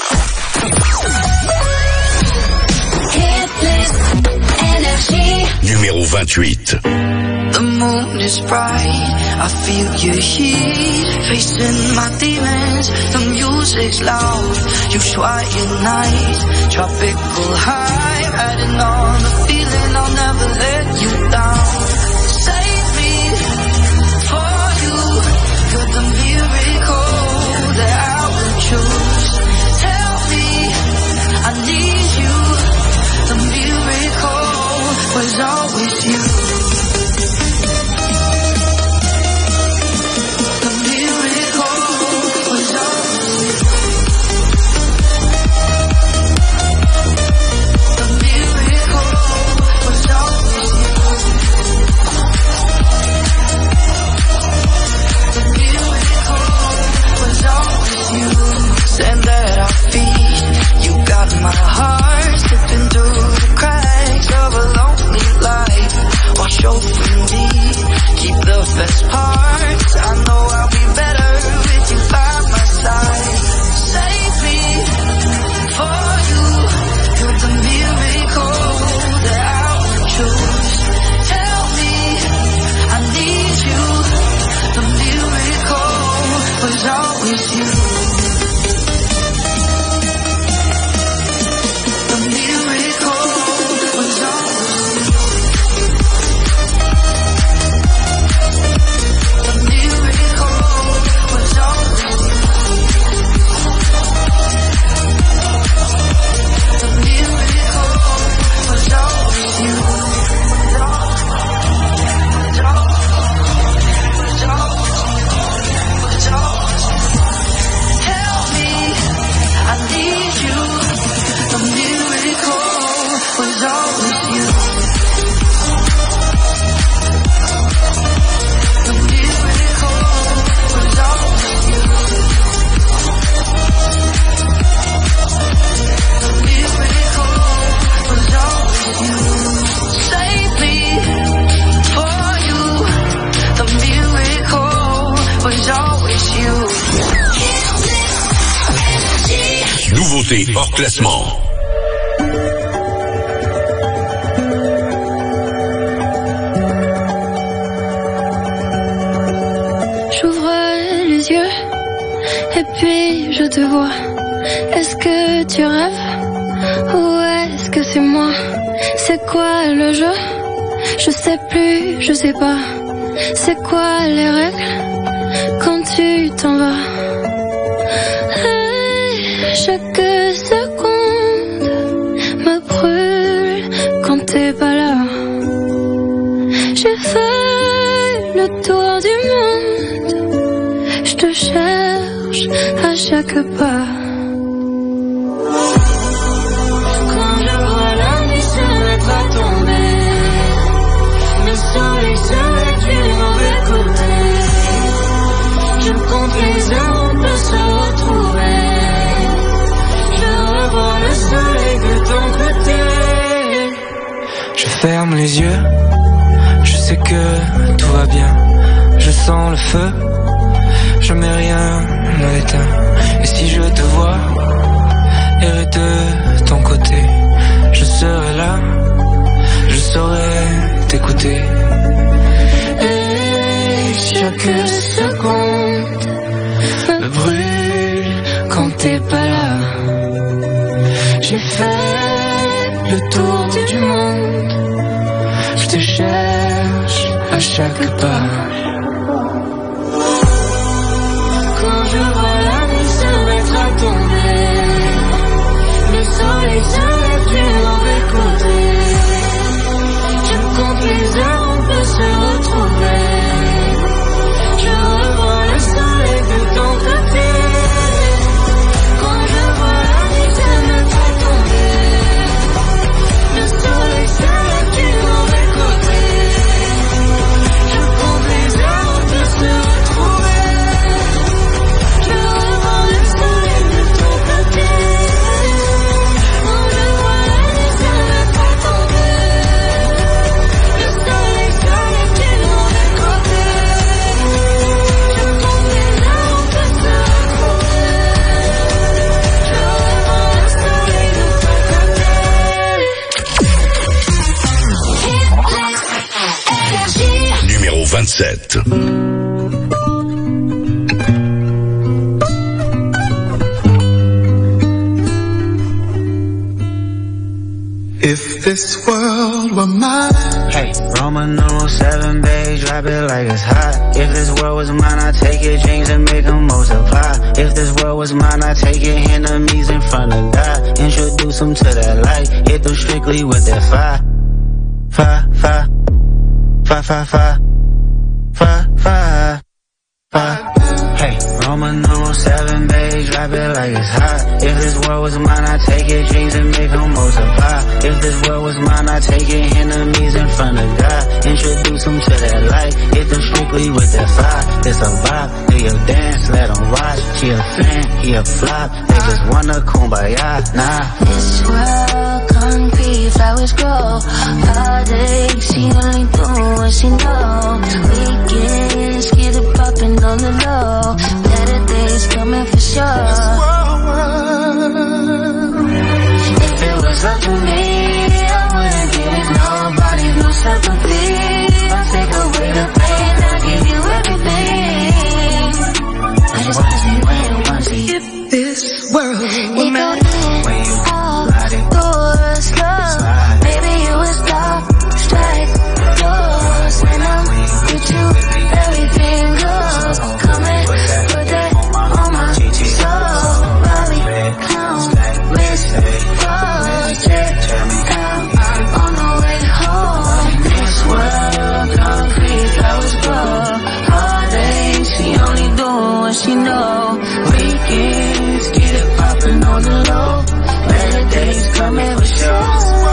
Numéro vingt-huit. The moon is bright, I feel your heat, facing my demons, the music's loud, you try at night, tropical high, riding on the feeling, I'll never let you down, save me, for you, you're the miracle that I will choose, tell me, I need you, the miracle was always you. écoutez Hors Classement. J'ouvre les yeux et puis je te vois. Est-ce que tu rêves ou est-ce que c'est moi? C'est quoi le jeu? Je sais plus, je sais pas. C'est quoi les règles quand tu t'en vas? Hey, chaque seconde me brûle quand t'es pas là. J'ai fait le tour du monde, je te cherche à chaque pas. Quand je vois la nuit se mettre à tomber, le soleil se met du mauvais côté. Je compte les heures, on peut se retrouver. Je revois le soleil de ton côté. Je ferme les yeux, je sais que tout va bien. Je sens le feu, je mets rien à l'éteint. Et si je te vois errer de ton côté, je serai là, je saurai t'écouter. Et chaque seconde me brûle quand t'es pas là. J'ai fait le tour du monde, je te cherche à chaque pas. Quand je vois la nuit se mettre à tomber, le soleil se lève du mauvais côté. Je compte les heures, on peut se retrouver. Je revois le soleil de ton côté. Quand je vois la nuit se mettre à tomber, le soleil se lève du mauvais côté. Je compte les heures, on peut se retrouver. Je revois le soleil de ton côté. Quand je vois la nuit se mettre à tomber, le soleil se lève du mauvais côté. Je compte les heures, on peut se retrouver. Je revois le soleil de ton côté. Énergie. Numéro vingt-sept. If this world were mine. Hey, Roman numeral seven, babe, drop it like it's hot. If this world was mine, I'd take your dreams and make them multiply. If this world was mine, I'd take your enemies in front of God. Introduce them to that light, hit them strictly with that fire. Fire, fire, fire, fire, fire, fire, fire, fire. Hey, Roman numeral seven, babe, drop it like it's hot. If this world was mine, I'd take your dreams and make them multiply. If this world was mine, I'd take your enemies in front of God. Introduce them to that light, hit them strictly with that fire. It's a vibe, do your dance, let them watch. She a fan, he a flop, they just wanna kumbaya, nah. This world concrete, flowers grow. All day, she only do what she know. Weekends, get it poppin' on the low. Better days coming for sure. If it was up to me, I wouldn't give nobody no sympathy. I'll take away the pain, I'll give you everything. I just wanna see what you wanna see. If this world were mine, when you ride it, doors closed, maybe you would stop, strike, yours. When I'm with you, everything goes. Come and put that on my soul. Bobby, clown, wrist, project. Now I'm on the way home. This world concrete, flowers grow. All day, she only doing what she know. Weekends, get it poppin' on the low. Better days coming for sure.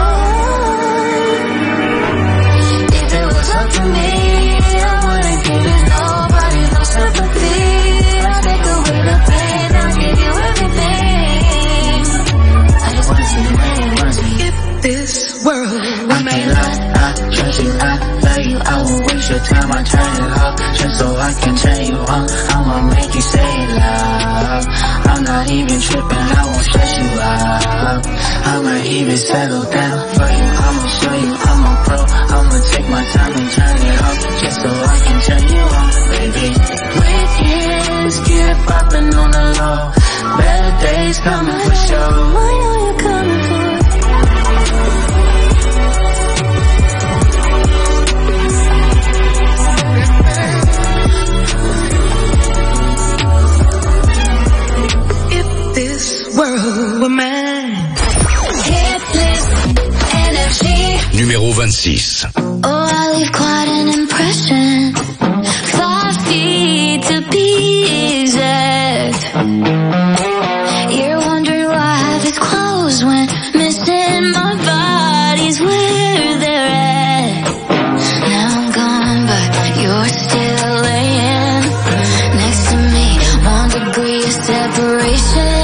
If it was up to me, I wouldn't give it nobody no sympathy. I'll take away the pain, I'll give you everything. I just wanna see the way you wanna see. If this world were mine, I can't lie, I trust you, I love you, I won't waste your time, I turn it off, just so I can turn you on. I'ma make you say love. I'm not not even tripping, I won't stress you out. I'ma even settle down for you, I'ma show you I'm a pro. I'ma take my time and turn it up, just so I can turn you on, baby. Weekends, get it poppin' on the low. Better days coming for sure. I know you're coming for. World were mine. Hitless energy. Numéro vingt-six. Oh, I leave quite an impression. Five feet to be exact. You're wondering why I have his clothes when missing my body's where they're at. Now I'm gone, but you're still laying next to me. One degree of separation.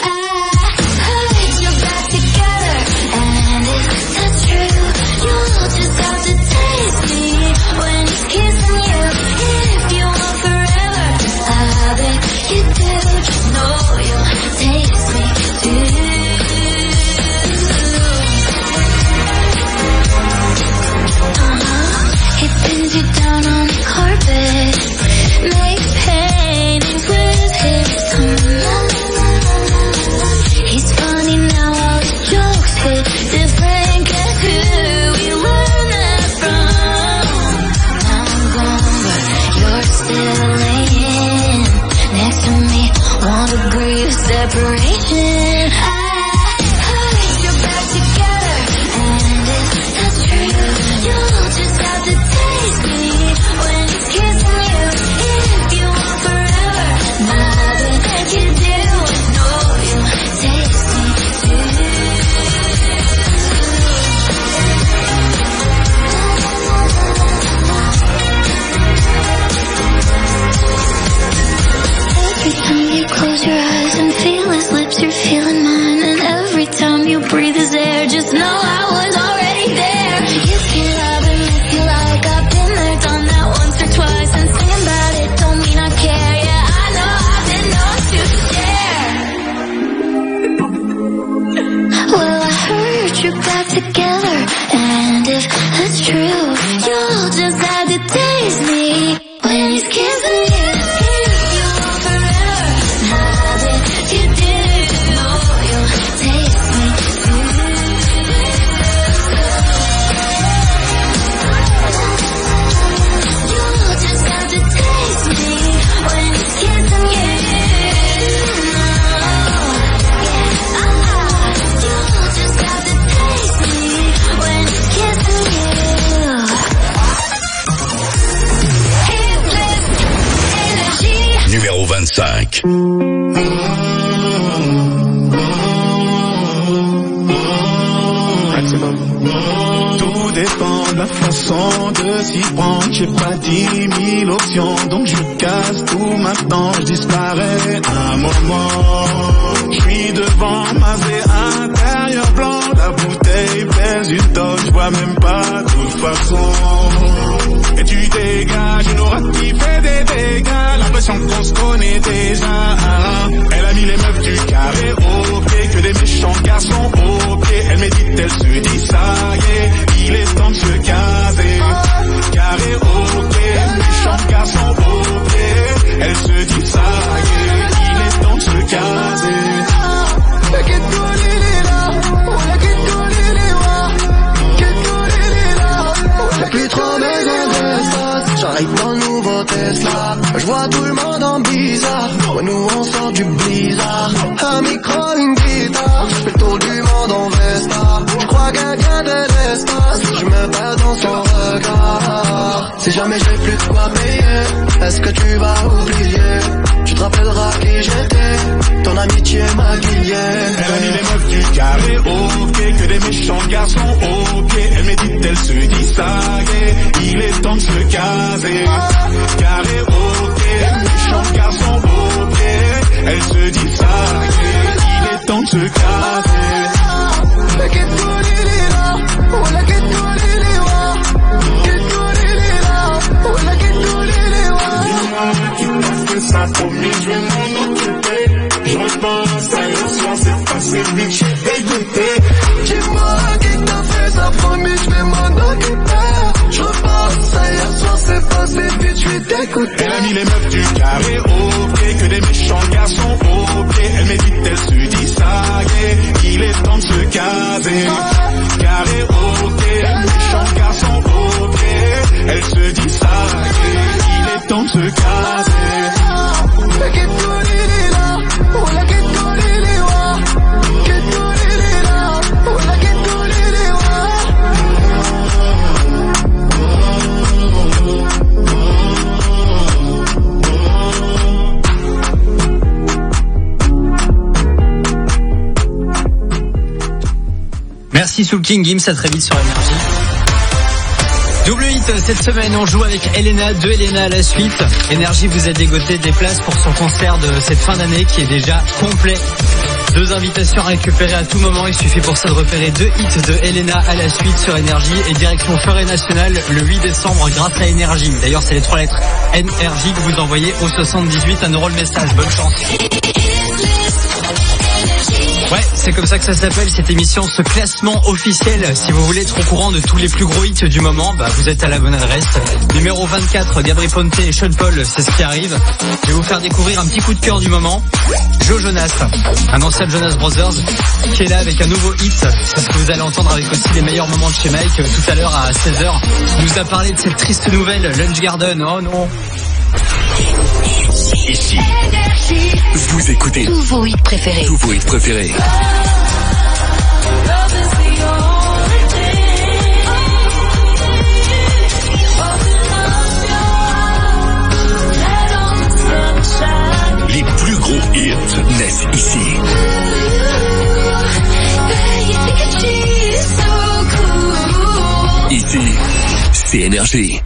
Separation. I put you back together, and if that's true, you'll just have to taste me when it's kissing you. If you want forever, nothing you do, no, you taste me too. Every time you close your eyes and feel his lips, you're feeling mine. And every time you breathe his air, just know I was already there. You can love and miss you like I've been there, done that once or twice. And singing about it don't mean I care. Yeah, I know I've been known to share. Well, I heard you're back together, and if that's true, you'll just have to taste me when he's kissing you. Numéro vingt-cinq. Tout dépend de la façon de s'y prendre. J'ai pas dix mille options, donc je casse tout maintenant. Je disparais un moment. Je suis devant ma V intérieur blanc. La bouteille pèse une tonne, je vois même pas de toute façon. Et tu dégages une aura qui fait des dégâts. L'impression qu'on se connaît déjà. Elle a mis les meufs du carré au pied, que des méchants garçons au pied. Elle médite, elle se dit ça y est, il est temps de se caser. Carré au pied, méchants garçons au pied. Elle se dit ça y est, il est temps de se caser. J'ai plus trop besoin d'espace, j'arrive dans le nouveau Tesla. Je vois tout le monde en bizarre, ouais, nous on sort du blizzard. Un micro, une guitare, je fais le tour du monde en Vesta. Je crois qu'elle vient de l'espace, je me perds dans son regard. Si jamais j'ai plus de quoi payer, est-ce que tu vas oublier? Tu te rappelleras qui j'étais, ton amitié m'a guillé. Elle a mis les meufs du carré au pied, que des méchants garçons au pied. Elle médite, elle se dit ça y est, il est temps de se caser. Carré au pied, méchants garçons au pied. Elle se dit ça y est, il est temps de se caser. fais ça, promis, je vais m'en occuper. Je repense à hier soir, c'est passé vite, je suis dégoûté. Dis-moi qui t'a fait ça, promis, je vais m'en occuper. Je repense à hier soir, c'est passé vite, je suis dégoûté. Elle a mis les meufs du carré au pied, que des méchants garçons au pied. Elle médite, elle se dit ça y est, il est temps de se caser. Carré au pied, méchants garçons au pied. Elle se dit ça y est, il est temps de se caser. Merci Soul King, Gims, à très vite sur Énergie. Double hit cette semaine, on joue avec Elena, de Elena à la suite. Énergie vous a dégoté des places pour son concert de cette fin d'année qui est déjà complet. Deux invitations à récupérer à tout moment, il suffit pour ça de repérer deux hits de Elena à la suite sur Énergie et direction Forêt Nationale le huit décembre grâce à Énergie. D'ailleurs c'est les trois lettres N R J que vous envoyez au soixante-dix-huit, un euro le message, bonne chance. Ouais, c'est comme ça que ça s'appelle cette émission, ce classement officiel. Si vous voulez être au courant de tous les plus gros hits du moment, bah vous êtes à la bonne adresse. Numéro vingt-quatre, Gabri Ponte et Sean Paul, c'est ce qui arrive. Je vais vous faire découvrir un petit coup de cœur du moment. Joe Jonas, un ancien Jonas Brothers, qui est là avec un nouveau hit. C'est ce que vous allez entendre avec aussi les meilleurs moments de chez Mike tout à l'heure à seize heures. Il nous a parlé de cette triste nouvelle, Lunch Garden. Oh non. Ici, vous écoutez Tous vos hits préférés. Tous vos hits préférés. Les plus gros hits naissent ici. Ici, c'est Énergie.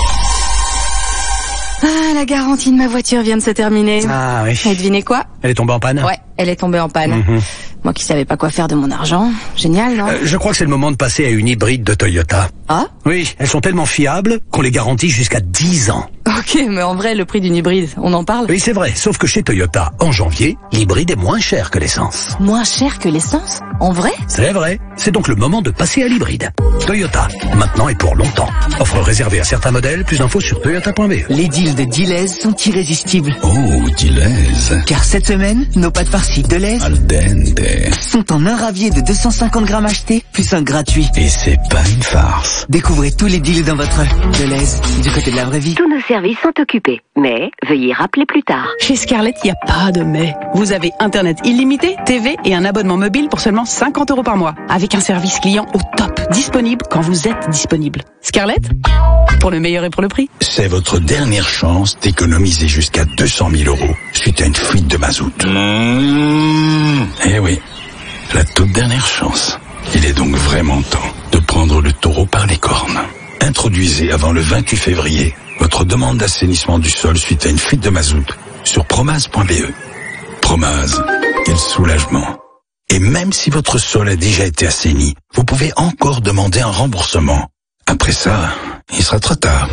Ah, la garantie de ma voiture vient de se terminer. Ah oui. Et devinez quoi? Elle est tombée en panne? Ouais, elle est tombée en panne. Mm-hmm. Moi qui savais pas quoi faire de mon argent. Génial, non? Euh, je crois que c'est le moment de passer à une hybride de Toyota. Ah? Oui, elles sont tellement fiables qu'on les garantit jusqu'à dix ans. Ok, mais en vrai, le prix d'une hybride, on en parle? Oui, c'est vrai, sauf que chez Toyota, en janvier, l'hybride est moins cher que l'essence. Moins cher que l'essence? En vrai? C'est vrai, c'est donc le moment de passer à l'hybride. Toyota, maintenant et pour longtemps. Offre réservée à certains modèles, plus d'infos sur toyota point b e. Les deals de Deleuze sont irrésistibles. Oh, Deleuze. Car cette semaine, nos pâtes farcies Deleuze Al dente. sont en un ravier de deux cent cinquante grammes achetés, plus un gratuit. Et c'est pas une farce. Découvrez tous les deals dans votre Deleuze, du côté de la vraie vie. Tous nos services sont occupés, mais veuillez rappeler plus tard. Chez Scarlett, il n'y a pas de mais. Vous avez Internet illimité, T V et un abonnement mobile pour seulement cinquante euros par mois. Avec un service client au top, disponible quand vous êtes disponible. Scarlett, pour le meilleur et pour le prix. C'est votre dernière chance d'économiser jusqu'à deux cent mille euros suite à une fuite de mazout. Mmh. Eh oui, la toute dernière chance. Il est donc vraiment temps de prendre le taureau par les cornes. Introduisez avant le vingt-huit février votre demande d'assainissement du sol suite à une fuite de mazout sur promaz point b e. Promaz, quel soulagement. Et même si votre sol a déjà été assaini, vous pouvez encore demander un remboursement. Après ça, il sera trop tard.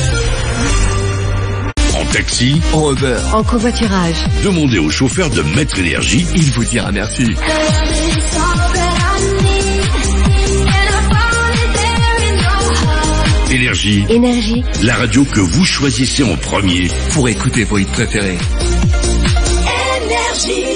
En taxi, en Uber, En covoiturage. demandez au chauffeur de Maître Énergie, il vous dira merci. Énergie, Énergie. la radio que vous choisissez en premier pour écouter vos hits préférés. Énergie.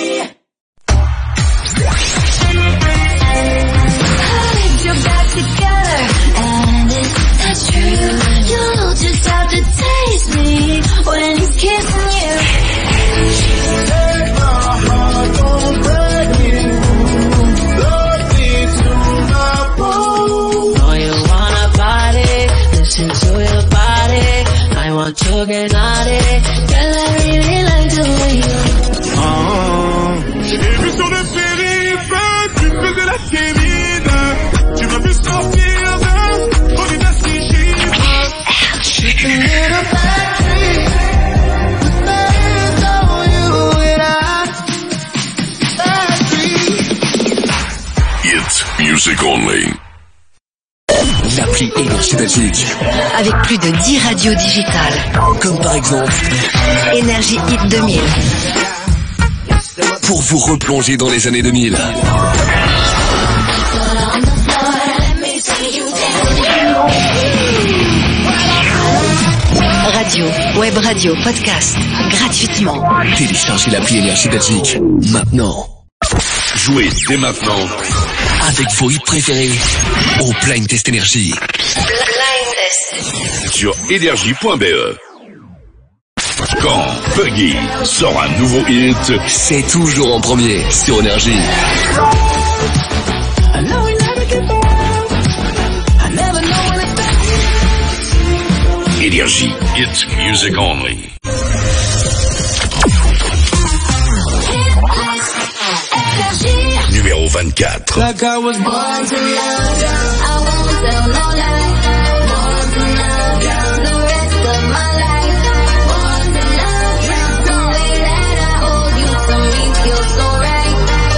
To get naughty, girl, I really like the way you. Ah, j'ai vu sur le périph', tu faisais la timide. Tu m'as vu sortir de folie d'assigine. Just a little battery, the batteries on you and I. Battery. It's music only. L'appli Énergie de Belgique. Avec plus de dix radios digitales. Comme par exemple Énergie Hit deux mille. pour vous replonger dans les années deux mille. Radio, web radio, podcast, gratuitement. Téléchargez l'appli Énergie Belgique maintenant. Jouez dès maintenant avec vos hits préférés au Blind Test Énergie. sur énergie point b e. Quand Puggy sort un nouveau hit, c'est toujours en premier sur Énergie. Énergie, it's music only. Numéro vingt-quatre. Like I was born to love you, I won't tell no lie. Born to love you, the rest of my life. Born to love you, the way that I hold you to me feels so right.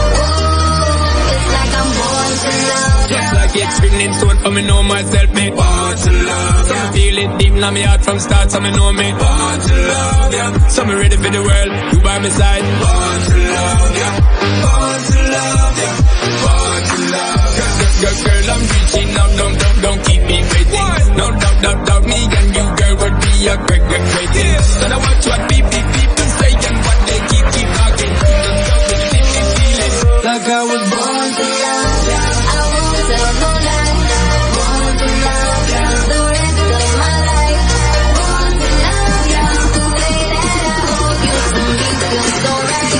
Ooh, it's like I'm born to love you. Just like it's written in stone for me know myself, me born to love ya. So feel it deep in my heart from start, so me know me born to love ya. So me ready for the world, you by my side. Born to love ya, born to love ya, born to love ya. Girl, girl, I'm reaching out, don't, don't, don't keep me waiting. No doubt, doubt, doubt, me and you, girl, would be a great, great, great thing. And I watch what people, people say and what they keep, keep talking. Just go with it, if you feel it. Like I was born to love ya. I won't tell no lie. Born to love you, the rest of my life. Born to love you, the way that I hold you to me feels so right.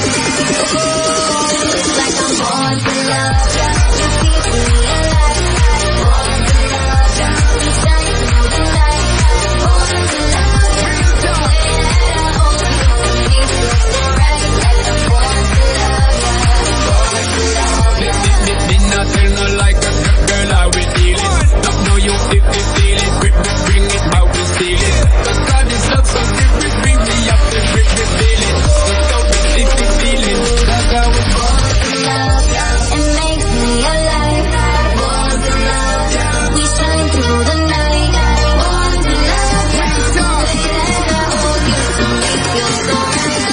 Ooh, it's like I'm born to love you. You keep me alive. Born to love you, we shine through the night. Born to love you, the way that I hold you to me feels so right. Like I'm born to love you. Born to love you. Did not tell no like a girl, I will deal it. Don't know you if you feel it. Bring, bring it, I will steal it. Cause God is love so serious, bring me up to bring me feel it. Let's go with it, if you feel it. Like I was born to love ya. It makes me alive. Born to love you. We shine through the night. Born to love you. The way that I hold you to me feels so right.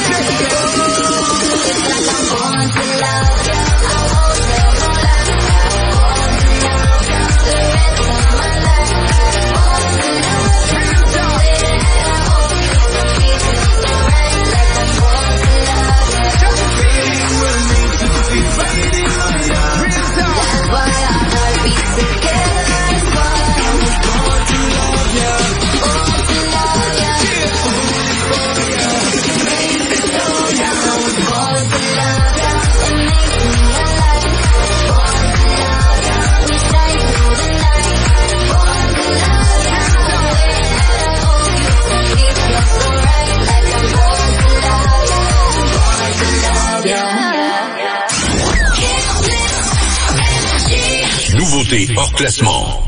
It's like I'm born to love you. I won't tell no lie. Born to love you. The rest of my life. Born to love you. The way that I hold you to me feels so right. Like I'm born to love you. That's why our heart beats together. That's why I was born to love you. Born to love you. Born to love you. I was born to love you. It makes me alive. Born to love you. We shine through the night. Born to love you. The way that I hold you to me feels so right. Like I'm born to love you. Born to love you. Nouveauté hors classement.